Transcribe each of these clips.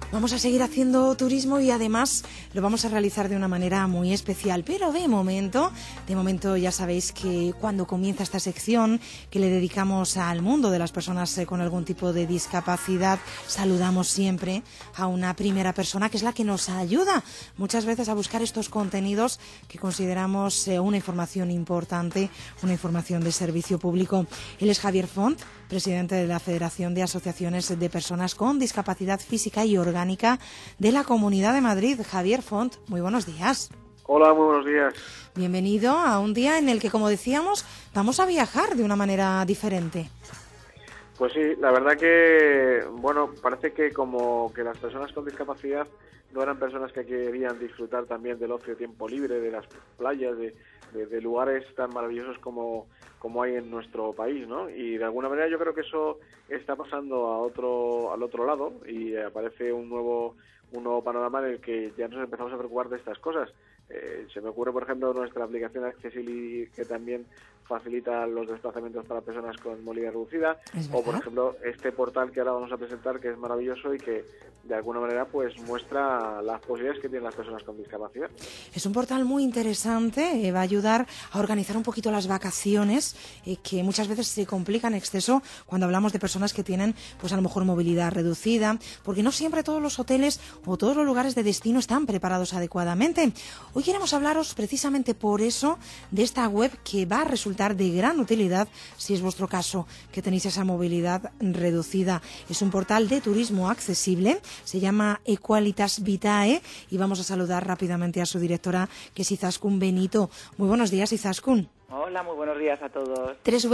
Vamos a seguir haciendo turismo y además lo vamos a realizar de una manera muy especial. Pero de momento ya sabéis que cuando comienza esta sección que le dedicamos al mundo de las personas con algún tipo de discapacidad, saludamos siempre a una primera persona que es la que nos ayuda muchas veces a buscar estos contenidos que consideramos una información importante, una información de servicio público. Él es Javier Font, presidente de la Federación de Asociaciones de Personas con Discapacidad Física y Orgánica de la Comunidad de Madrid. Javier Font, muy buenos días. Hola, muy buenos días. Bienvenido a un día en el que, como decíamos, vamos a viajar de una manera diferente. Pues sí, la verdad que, bueno, parece que como que las personas con discapacidad no eran personas que querían disfrutar también del ocio, tiempo libre, de las playas, de lugares tan maravillosos como hay en nuestro país, ¿no? Y de alguna manera yo creo que eso está pasando al otro lado y aparece un nuevo panorama en el que ya nos empezamos a preocupar de estas cosas. Se me ocurre, por ejemplo, nuestra aplicación Accessibility, que también facilita los desplazamientos para personas con movilidad reducida, o por ejemplo este portal que ahora vamos a presentar, que es maravilloso y que de alguna manera pues muestra las posibilidades que tienen las personas con discapacidad. Es un portal muy interesante, va a ayudar a organizar un poquito las vacaciones, que muchas veces se complican en exceso cuando hablamos de personas que tienen pues a lo mejor movilidad reducida, porque no siempre todos los hoteles o todos los lugares de destino están preparados adecuadamente. Hoy queremos hablaros precisamente por eso de esta web que va a resultar de gran utilidad si es vuestro caso, que tenéis esa movilidad reducida. Es un portal de turismo accesible, se llama Equalitas Vitae y vamos a saludar rápidamente a su directora, que es Izaskun Benito. Muy buenos días, Izaskun. Hola, muy buenos días a todos.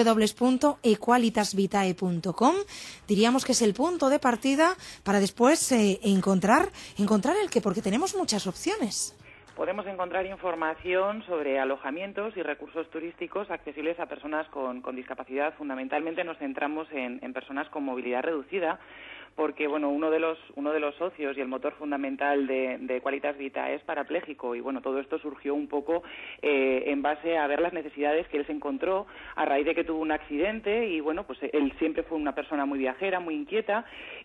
www.equalitasvitae.com. Diríamos que es el punto de partida para después encontrar el qué, porque tenemos muchas opciones. Podemos encontrar información sobre alojamientos y recursos turísticos accesibles a personas con discapacidad. Fundamentalmente nos centramos en personas con movilidad reducida, porque bueno, uno de los socios y el motor fundamental de Equalitas Vitae es parapléjico, y bueno, todo esto surgió un poco en base a ver las necesidades que él se encontró a raíz de que tuvo un accidente, y bueno, pues él siempre fue una persona muy viajera, muy inquieta,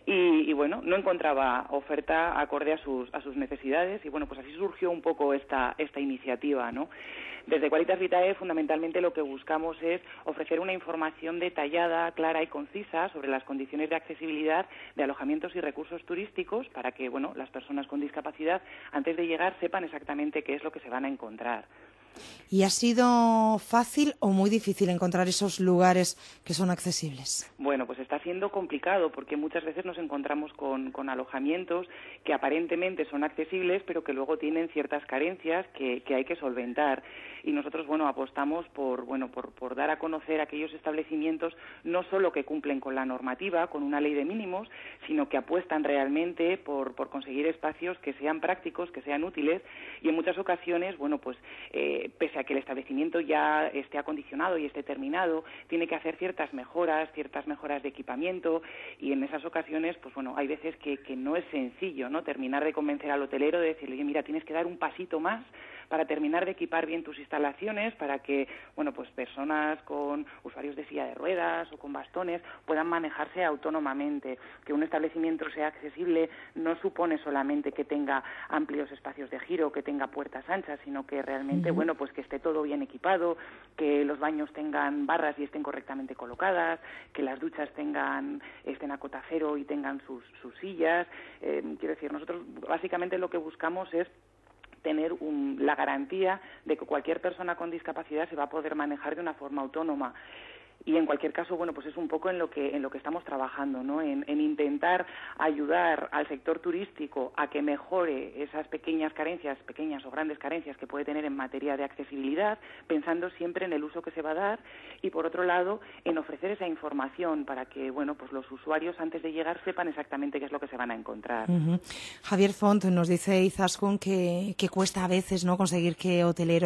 y bueno, no encontraba oferta acorde a sus necesidades, y bueno, pues así surgió un poco esta iniciativa, ¿no? Desde Equalitas Vitae fundamentalmente lo que buscamos es ofrecer una información detallada, clara y concisa sobre las condiciones de accesibilidad de alojamientos y recursos turísticos para que, bueno, las personas con discapacidad antes de llegar sepan exactamente qué es lo que se van a encontrar. ¿Y ha sido fácil o muy difícil encontrar esos lugares que son accesibles? Bueno, pues está siendo complicado porque muchas veces nos encontramos con alojamientos que aparentemente son accesibles, pero que luego tienen ciertas carencias que hay que solventar. Y nosotros, bueno, apostamos por dar a conocer aquellos establecimientos no solo que cumplen con la normativa, con una ley de mínimos, sino que apuestan realmente por conseguir espacios que sean prácticos, que sean útiles, y en muchas ocasiones, bueno, pues pese a que el establecimiento ya esté acondicionado y esté terminado, tiene que hacer ciertas mejoras de equipamiento, y en esas ocasiones, pues bueno, hay veces que no es sencillo, ¿no?, terminar de convencer al hotelero, de decirle, oye, mira, tienes que dar un pasito más para terminar de equipar bien tus instalaciones, para que, bueno, pues personas con usuarios de silla de ruedas o con bastones puedan manejarse autónomamente. Que un establecimiento sea accesible no supone solamente que tenga amplios espacios de giro, que tenga puertas anchas, sino que realmente, bueno, pues que esté todo bien equipado, que los baños tengan barras y estén correctamente colocadas, que las duchas estén a cota cero y tengan sus sillas. Quiero decir, nosotros básicamente lo que buscamos es tener la garantía de que cualquier persona con discapacidad se va a poder manejar de una forma autónoma. Y en cualquier caso, bueno, pues es un poco en lo que estamos trabajando, ¿no? En intentar ayudar al sector turístico a que mejore esas pequeñas o grandes carencias que puede tener en materia de accesibilidad, pensando siempre en el uso que se va a dar, y por otro lado, en ofrecer esa información para que, bueno, pues los usuarios antes de llegar sepan exactamente qué es lo que se van a encontrar. Javier Font, nos dice Izaskun que cuesta a veces, ¿no?, conseguir que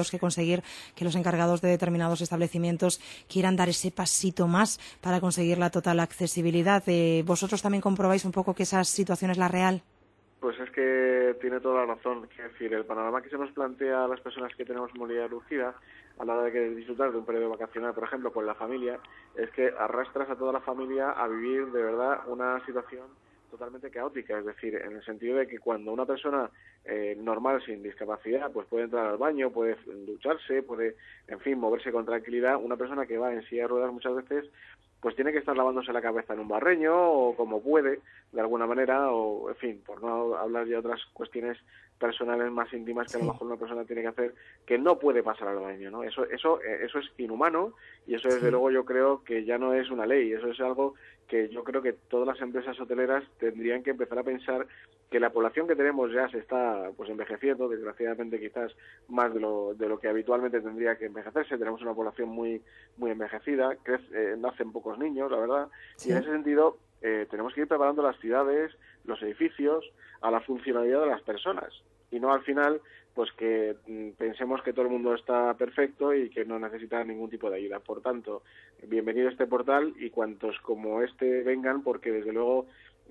los encargados de determinados establecimientos quieran dar ese pasito más para conseguir la total accesibilidad. ¿Vosotros también comprobáis un poco que esa situación es la real? Pues es que tiene toda la razón. Es decir, el panorama que se nos plantea a las personas que tenemos movilidad reducida a la hora de querer disfrutar de un periodo vacacional, por ejemplo, con la familia, es que arrastras a toda la familia a vivir de verdad una situación totalmente caótica, es decir, en el sentido de que cuando una persona normal, sin discapacidad, pues puede entrar al baño, puede ducharse, puede, en fin, moverse con tranquilidad, una persona que va en silla de ruedas muchas veces pues tiene que estar lavándose la cabeza en un barreño o como puede, de alguna manera, o, en fin, por no hablar de otras cuestiones personales más íntimas que a lo mejor una persona tiene que hacer, que no puede pasar al baño, ¿no? Eso es inhumano, y eso desde luego yo creo que ya no es una ley, eso es algo que yo creo que todas las empresas hoteleras tendrían que empezar a pensar que la población que tenemos ya se está pues envejeciendo, desgraciadamente quizás más de lo que habitualmente tendría que envejecerse. Tenemos una población muy envejecida, nacen pocos niños, la verdad, y en ese sentido tenemos que ir preparando las ciudades, los edificios, a la funcionalidad de las personas, y no al final pues que pensemos que todo el mundo está perfecto y que no necesita ningún tipo de ayuda. Por tanto, bienvenido a este portal y cuantos como este vengan, porque desde luego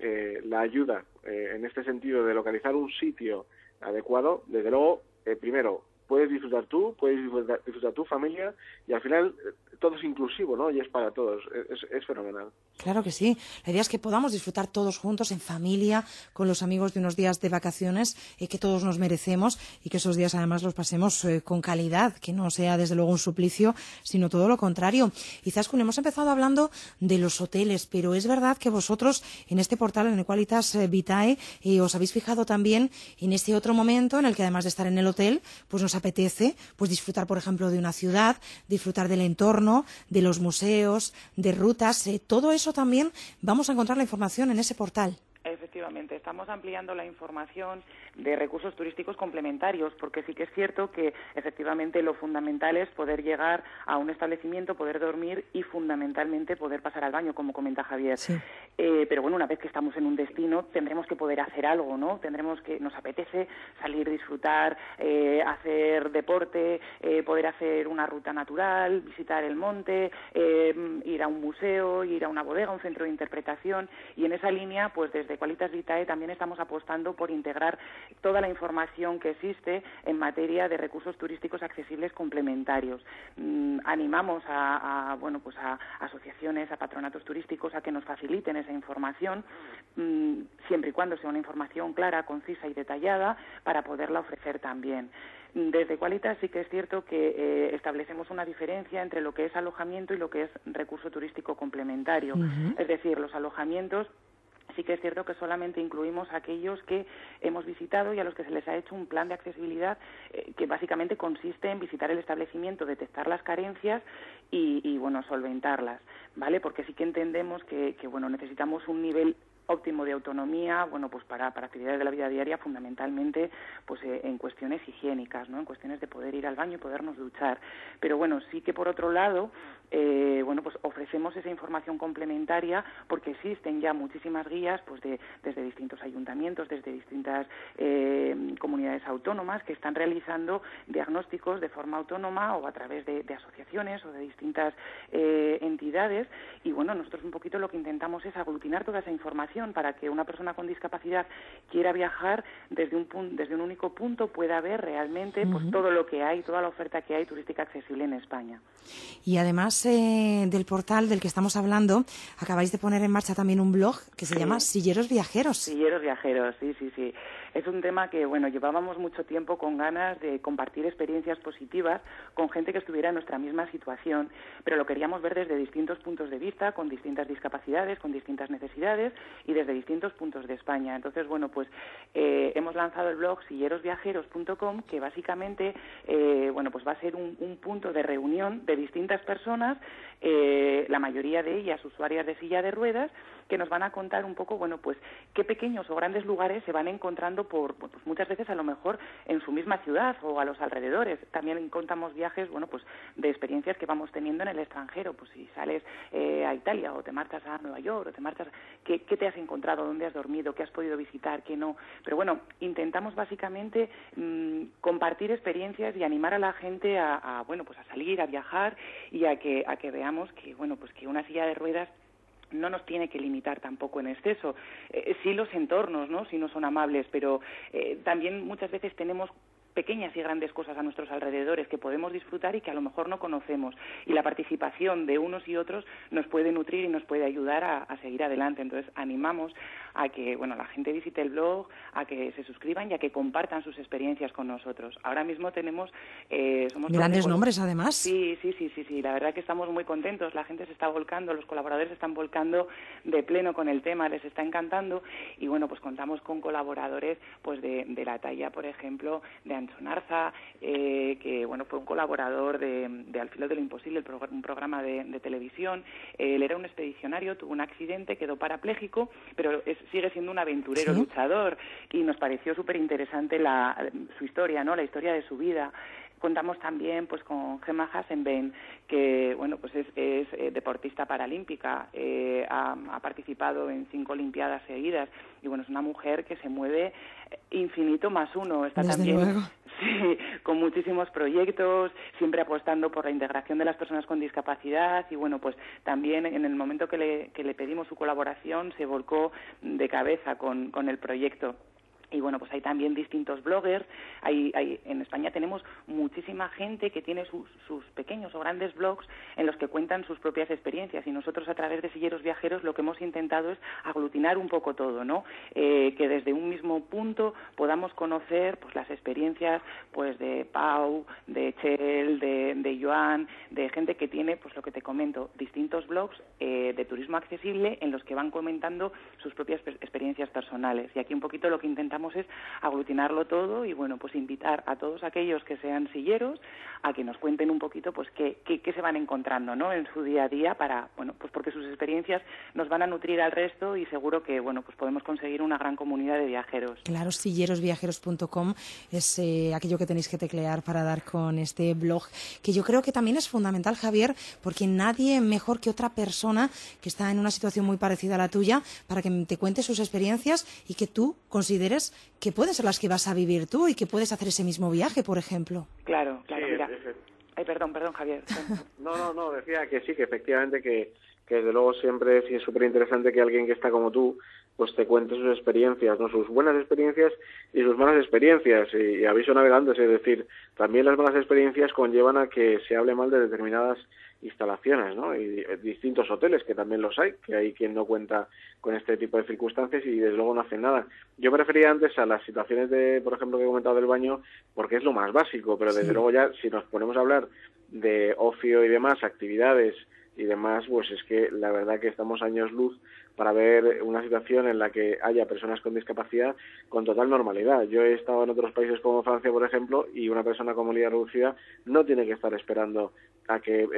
la ayuda en este sentido de localizar un sitio adecuado, desde luego, primero, puedes disfrutar tú, puedes disfrutar tu familia, y al final todo es inclusivo, ¿no? Y es para todos, es fenomenal. Claro que sí. La idea es que podamos disfrutar todos juntos, en familia, con los amigos, de unos días de vacaciones que todos nos merecemos, y que esos días además los pasemos con calidad, que no sea desde luego un suplicio, sino todo lo contrario. Y Zaskun, hemos empezado hablando de los hoteles, pero es verdad que vosotros en este portal, en Equalitas Vitae, os habéis fijado también en este otro momento en el que, además de estar en el hotel, pues nos apetece pues disfrutar, por ejemplo, de una ciudad, disfrutar del entorno, de los museos, de rutas, todo eso también vamos a encontrar la información en ese portal. Efectivamente, estamos ampliando la información de recursos turísticos complementarios, porque sí que es cierto que efectivamente lo fundamental es poder llegar a un establecimiento, poder dormir y fundamentalmente poder pasar al baño, como comenta Javier. Sí. Pero bueno, una vez que estamos en un destino tendremos que poder hacer algo, ¿no? Nos apetece salir, disfrutar, hacer deporte, poder hacer una ruta natural, visitar el monte, ir a un museo, ir a una bodega, un centro de interpretación, y en esa línea, pues desde Equalitas Vitae también estamos apostando por integrar toda la información que existe en materia de recursos turísticos accesibles complementarios. Animamos a asociaciones, a patronatos turísticos a que nos faciliten esa información, siempre y cuando sea una información clara, concisa y detallada, para poderla ofrecer también. Desde Equalitas sí que es cierto que establecemos una diferencia entre lo que es alojamiento y lo que es recurso turístico complementario. Es decir, los alojamientos sí que es cierto que solamente incluimos a aquellos que hemos visitado y a los que se les ha hecho un plan de accesibilidad que básicamente consiste en visitar el establecimiento, detectar las carencias y solventarlas, ¿vale? Porque sí que entendemos que necesitamos un nivel óptimo de autonomía, pues para actividades de la vida diaria, fundamentalmente pues en cuestiones higiénicas, ¿no? En cuestiones de poder ir al baño y podernos duchar. Pero sí que por otro lado, pues ofrecemos esa información complementaria, porque existen ya muchísimas guías pues desde distintos ayuntamientos, desde distintas comunidades autónomas, que están realizando diagnósticos de forma autónoma o a través de asociaciones o de distintas entidades, y nosotros un poquito lo que intentamos es aglutinar toda esa información para que una persona con discapacidad quiera viajar desde un único punto, pueda ver realmente pues todo lo que hay, toda la oferta que hay turística accesible en España. Y además del portal del que estamos hablando, acabáis de poner en marcha también un blog que se llama Silleros Viajeros. Silleros Viajeros, sí. Es un tema que, llevábamos mucho tiempo con ganas de compartir experiencias positivas con gente que estuviera en nuestra misma situación, pero lo queríamos ver desde distintos puntos de vista, con distintas discapacidades, con distintas necesidades y desde distintos puntos de España. Entonces, hemos lanzado el blog sillerosviajeros.com, que básicamente, va a ser un punto de reunión de distintas personas, la mayoría de ellas usuarias de silla de ruedas, que nos van a contar un poco, qué pequeños o grandes lugares se van encontrando muchas veces a lo mejor en su misma ciudad o a los alrededores. También contamos viajes, de experiencias que vamos teniendo en el extranjero. Pues si sales a Italia o te marchas a Nueva York o te marchas, ¿qué te has encontrado? ¿Dónde has dormido? ¿Qué has podido visitar? ¿Qué no? Pero intentamos básicamente compartir experiencias y animar a la gente a salir, a viajar y a que veamos que, que una silla de ruedas no nos tiene que limitar tampoco en exceso. Sí los entornos, ¿no? Si no son amables, pero también muchas veces tenemos pequeñas y grandes cosas a nuestros alrededores que podemos disfrutar y que a lo mejor no conocemos. Y la participación de unos y otros nos puede nutrir y nos puede ayudar a seguir adelante. Entonces, animamos a que la gente visite el blog, a que se suscriban y a que compartan sus experiencias con nosotros. Ahora mismo tenemos... somos grandes nombres, además. Sí. La verdad que estamos muy contentos. La gente se está volcando, los colaboradores se están volcando de pleno con el tema, les está encantando. Y pues contamos con colaboradores pues de la talla, por ejemplo, de Anton Arza, que fue un colaborador de Al filo de lo imposible, un programa de televisión. Él era un expedicionario, tuvo un accidente, quedó parapléjico, pero sigue siendo un aventurero, ¿sí?, luchador, y nos pareció súper interesante su historia, ¿no?, la historia de su vida. Contamos también pues con Gemma Hassenbein, que es deportista paralímpica, ha participado en 5 Olimpiadas seguidas y es una mujer que se mueve infinito más uno. Está desde también luego. Sí, con muchísimos proyectos, siempre apostando por la integración de las personas con discapacidad y pues también en el momento que le pedimos su colaboración se volcó de cabeza con el proyecto. Y pues hay también distintos bloggers. En España tenemos muchísima gente que tiene sus pequeños o grandes blogs en los que cuentan sus propias experiencias, y nosotros a través de Silleros Viajeros lo que hemos intentado es aglutinar un poco todo, ¿no? Que desde un mismo punto podamos conocer pues las experiencias pues de Pau, de Chel, de Joan, de gente que tiene, pues lo que te comento, distintos blogs de turismo accesible en los que van comentando sus propias experiencias personales. Y aquí un poquito lo que intentamos es aglutinarlo todo y pues invitar a todos aquellos que sean silleros a que nos cuenten un poquito pues qué se van encontrando, ¿no?, en su día a día para pues porque sus experiencias nos van a nutrir al resto y seguro que pues podemos conseguir una gran comunidad de viajeros. Claro, sillerosviajeros.com es aquello que tenéis que teclear para dar con este blog, que yo creo que también es fundamental, Javier, porque nadie mejor que otra persona que está en una situación muy parecida a la tuya para que te cuente sus experiencias y que tú consideres que pueden ser las que vas a vivir tú y que puedes hacer ese mismo viaje, por ejemplo. Claro, sí, mira. Ay, perdón, Javier. No, decía que sí, que efectivamente que desde luego siempre es súper interesante que alguien que está como tú pues te cuente sus experiencias, ¿no?, sus buenas experiencias y sus malas experiencias, y aviso navegantes, es decir, también las malas experiencias conllevan a que se hable mal de determinadas instalaciones, ¿no?, y distintos hoteles, que también los hay, que hay quien no cuenta con este tipo de circunstancias y desde luego no hacen nada. Yo me refería antes a las situaciones por ejemplo, que he comentado del baño, porque es lo más básico, pero desde luego ya si nos ponemos a hablar de ocio y demás, actividades y demás, pues es que la verdad que estamos años luz para ver una situación en la que haya personas con discapacidad con total normalidad. Yo he estado en otros países como Francia, por ejemplo, y una persona con movilidad reducida no tiene que estar esperando a que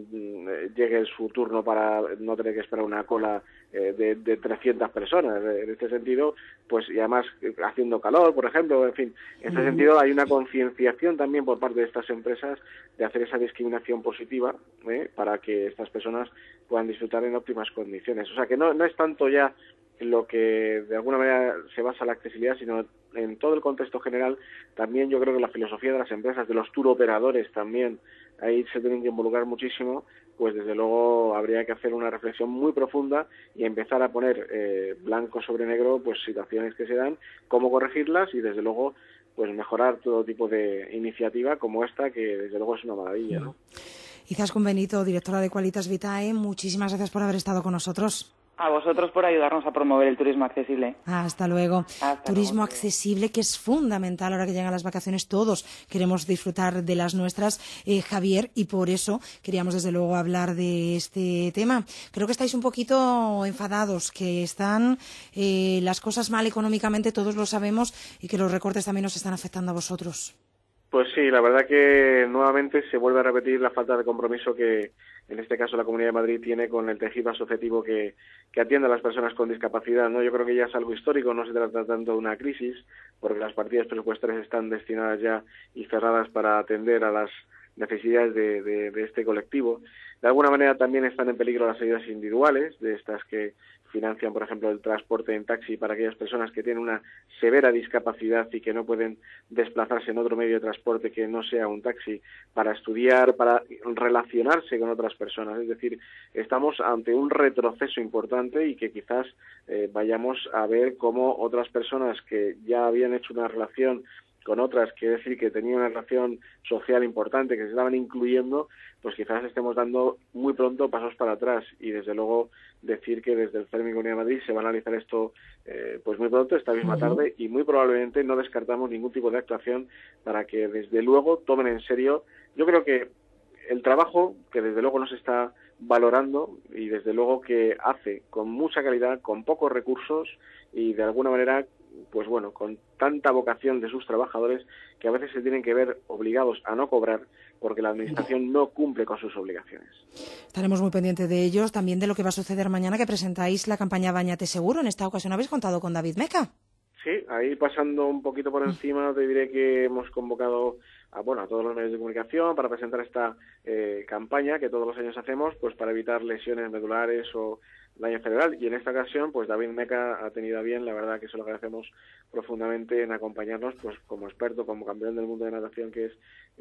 llegue su turno para no tener que esperar una cola de 300 personas. En este sentido, pues, y además haciendo calor, por ejemplo, en fin, en este sentido hay una concienciación también por parte de estas empresas de hacer esa discriminación positiva para que estas personas puedan disfrutar en óptimas condiciones. O sea que no es tanto ya en lo que de alguna manera se basa la accesibilidad, sino en todo el contexto general. También yo creo que la filosofía de las empresas, de los tour operadores también, ahí se tienen que involucrar muchísimo, pues desde luego habría que hacer una reflexión muy profunda y empezar a poner blanco sobre negro pues situaciones que se dan, cómo corregirlas y desde luego pues mejorar todo tipo de iniciativa como esta, que desde luego es una maravilla, ¿no? Izaskun Benito, directora de Qualitas Vitae, muchísimas gracias por haber estado con nosotros. A vosotros por ayudarnos a promover el turismo accesible. Hasta luego. Turismo accesible, que es fundamental ahora que llegan las vacaciones. Todos queremos disfrutar de las nuestras, Javier, y por eso queríamos desde luego hablar de este tema. Creo que estáis un poquito enfadados, que están las cosas mal económicamente, todos lo sabemos, y que los recortes también nos están afectando a vosotros. Pues sí, la verdad que nuevamente se vuelve a repetir la falta de compromiso que en este caso la Comunidad de Madrid tiene con el tejido asociativo que atiende a las personas con discapacidad, ¿no? Yo creo que ya es algo histórico, no se trata tanto de una crisis, porque las partidas presupuestarias están destinadas ya y cerradas para atender a las necesidades de este colectivo. De alguna manera también están en peligro las ayudas individuales, de estas que financian, por ejemplo, el transporte en taxi para aquellas personas que tienen una severa discapacidad y que no pueden desplazarse en otro medio de transporte que no sea un taxi, para estudiar, para relacionarse con otras personas. Es decir, estamos ante un retroceso importante y que quizás vayamos a ver cómo otras personas que ya habían hecho una relación con otras, quiere decir que tenían una relación social importante, que se estaban incluyendo, pues quizás estemos dando muy pronto pasos para atrás. Y desde luego decir que desde el CERMI Comunidad de Madrid se va a analizar esto pues muy pronto, esta misma tarde, y muy probablemente no descartamos ningún tipo de actuación para que desde luego tomen en serio. Yo creo que el trabajo, que desde luego no se está valorando y desde luego que hace con mucha calidad, con pocos recursos y de alguna manera, pues bueno, con tanta vocación de sus trabajadores que a veces se tienen que ver obligados a no cobrar porque la administración no cumple con sus obligaciones. Estaremos muy pendientes de ellos, también de lo que va a suceder mañana, que presentáis la campaña Báñate Seguro. En esta ocasión habéis contado con David Meca. Sí, ahí pasando un poquito por encima, te diré que hemos convocado a todos los medios de comunicación para presentar esta campaña que todos los años hacemos, pues para evitar lesiones medulares o daño cerebral. Y en esta ocasión, pues David Meca ha tenido a bien, la verdad que se lo agradecemos profundamente, en acompañarnos, pues como experto, como campeón del mundo de natación que es,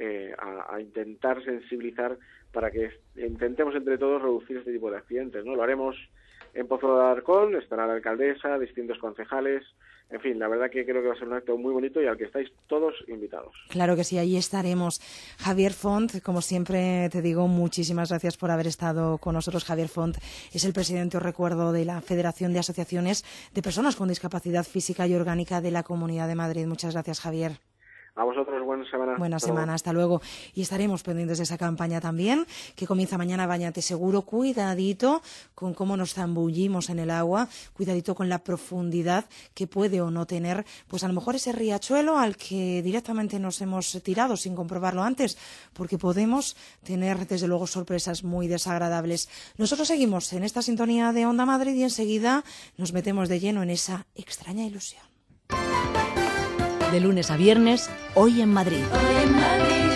a intentar sensibilizar para que intentemos entre todos reducir este tipo de accidentes, ¿no? Lo haremos en Pozo de Alarcón, estará la alcaldesa, distintos concejales. En fin, la verdad que creo que va a ser un acto muy bonito y al que estáis todos invitados. Claro que sí, ahí estaremos. Javier Font, como siempre te digo, muchísimas gracias por haber estado con nosotros. Javier Font es el presidente, os recuerdo, de la Federación de Asociaciones de Personas con Discapacidad Física y Orgánica de la Comunidad de Madrid. Muchas gracias, Javier. A vosotros, buena semana. Buena semana, hasta luego. Y estaremos pendientes de esa campaña también, que comienza mañana, Báñate Seguro. Cuidadito con cómo nos zambullimos en el agua, cuidadito con la profundidad que puede o no tener, pues a lo mejor ese riachuelo al que directamente nos hemos tirado sin comprobarlo antes, porque podemos tener, desde luego, sorpresas muy desagradables. Nosotros seguimos en esta sintonía de Onda Madrid y enseguida nos metemos de lleno en esa extraña ilusión. De lunes a viernes, Hoy en Madrid. Hoy en Madrid.